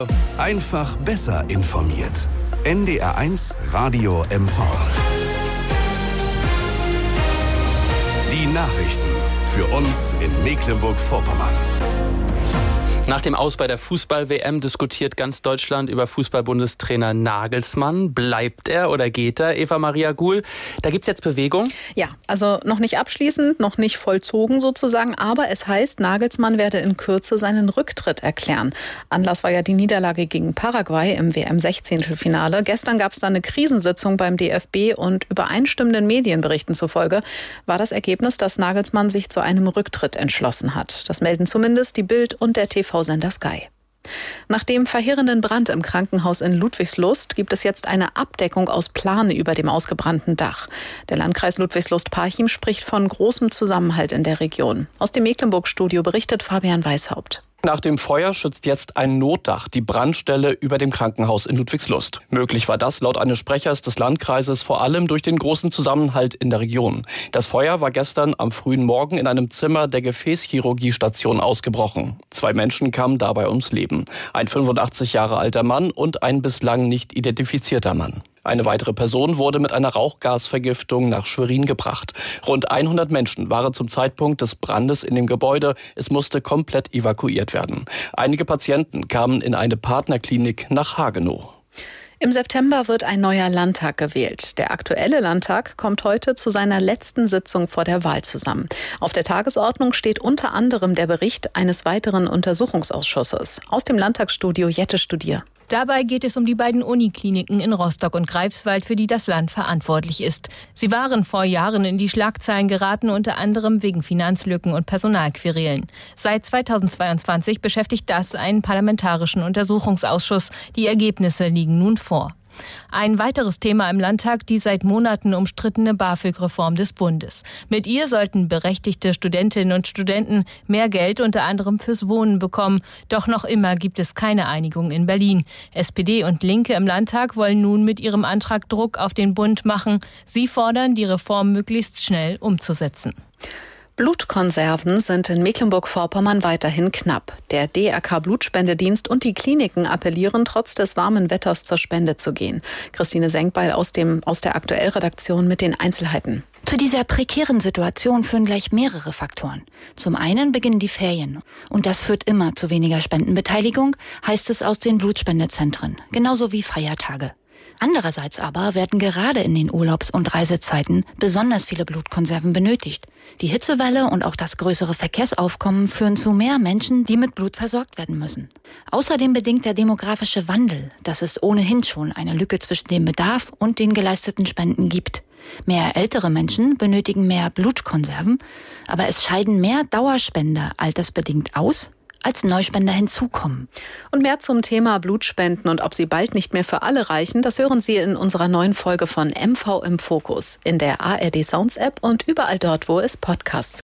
Einfach besser informiert. NDR1 Radio MV. Die Nachrichten für uns in Mecklenburg-Vorpommern. Nach dem Aus bei der Fußball-WM diskutiert ganz Deutschland über Fußball-Bundestrainer Nagelsmann. Bleibt er oder geht er, Eva-Maria Guhl? Da gibt's jetzt Bewegung? Ja, also noch nicht abschließend, noch nicht vollzogen sozusagen, aber es heißt, Nagelsmann werde in Kürze seinen Rücktritt erklären. Anlass war ja die Niederlage gegen Paraguay im WM-16-Finale. Gestern gab es dann eine Krisensitzung beim DFB und übereinstimmenden Medienberichten zufolge war das Ergebnis, dass Nagelsmann sich zu einem Rücktritt entschlossen hat. Das melden zumindest die Bild und der TV-Sender Sky. Nach dem verheerenden Brand im Krankenhaus in Ludwigslust gibt es jetzt eine Abdeckung aus Plane über dem ausgebrannten Dach. Der Landkreis Ludwigslust-Parchim spricht von großem Zusammenhalt in der Region. Aus dem Mecklenburg-Studio berichtet Fabian Weishaupt. Nach dem Feuer schützt jetzt ein Notdach die Brandstelle über dem Krankenhaus in Ludwigslust. Möglich war das laut eines Sprechers des Landkreises vor allem durch den großen Zusammenhalt in der Region. Das Feuer war gestern am frühen Morgen in einem Zimmer der Gefäßchirurgiestation ausgebrochen. 2 Menschen kamen dabei ums Leben. Ein 85 Jahre alter Mann und ein bislang nicht identifizierter Mann. Eine weitere Person wurde mit einer Rauchgasvergiftung nach Schwerin gebracht. Rund 100 Menschen waren zum Zeitpunkt des Brandes in dem Gebäude. Es musste komplett evakuiert werden. Einige Patienten kamen in eine Partnerklinik nach Hagenow. Im September wird ein neuer Landtag gewählt. Der aktuelle Landtag kommt heute zu seiner letzten Sitzung vor der Wahl zusammen. Auf der Tagesordnung steht unter anderem der Bericht eines weiteren Untersuchungsausschusses. Aus dem Landtagsstudio Jette Studier. Dabei geht es um die beiden Unikliniken in Rostock und Greifswald, für die das Land verantwortlich ist. Sie waren vor Jahren in die Schlagzeilen geraten, unter anderem wegen Finanzlücken und Personalquerelen. Seit 2022 beschäftigt das einen parlamentarischen Untersuchungsausschuss. Die Ergebnisse liegen nun vor. Ein weiteres Thema im Landtag, die seit Monaten umstrittene BAföG-Reform des Bundes. Mit ihr sollten berechtigte Studentinnen und Studenten mehr Geld unter anderem fürs Wohnen bekommen. Doch noch immer gibt es keine Einigung in Berlin. SPD und Linke im Landtag wollen nun mit ihrem Antrag Druck auf den Bund machen. Sie fordern, die Reform möglichst schnell umzusetzen. Blutkonserven sind in Mecklenburg-Vorpommern weiterhin knapp. Der DRK-Blutspendedienst und die Kliniken appellieren, trotz des warmen Wetters zur Spende zu gehen. Christine Senkbeil aus der Aktuell-Redaktion mit den Einzelheiten. Zu dieser prekären Situation führen gleich mehrere Faktoren. Zum einen beginnen die Ferien. Und das führt immer zu weniger Spendenbeteiligung, heißt es aus den Blutspendezentren. Genauso wie Feiertage. Andererseits aber werden gerade in den Urlaubs- und Reisezeiten besonders viele Blutkonserven benötigt. Die Hitzewelle und auch das größere Verkehrsaufkommen führen zu mehr Menschen, die mit Blut versorgt werden müssen. Außerdem bedingt der demografische Wandel, dass es ohnehin schon eine Lücke zwischen dem Bedarf und den geleisteten Spenden gibt. Mehr ältere Menschen benötigen mehr Blutkonserven, aber es scheiden mehr Dauerspender altersbedingt aus, als Neuspender hinzukommen. Und mehr zum Thema Blutspenden und ob sie bald nicht mehr für alle reichen, das hören Sie in unserer neuen Folge von MV im Fokus in der ARD Sounds App und überall dort, wo es Podcasts